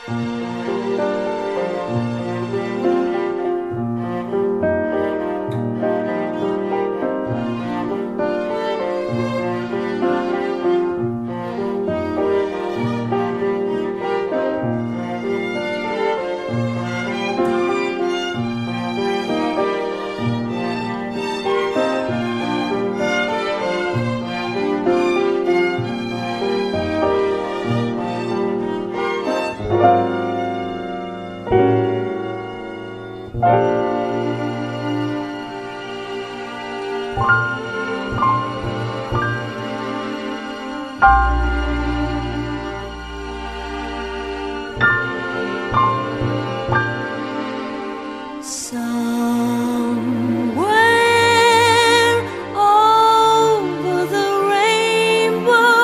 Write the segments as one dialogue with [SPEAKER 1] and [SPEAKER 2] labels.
[SPEAKER 1] Somewhere over the rainbow,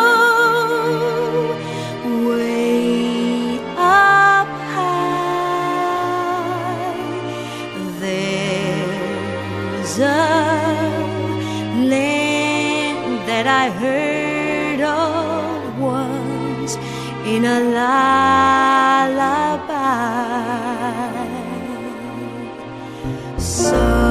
[SPEAKER 1] way up high, there's a land that I heard of once in a lullaby. So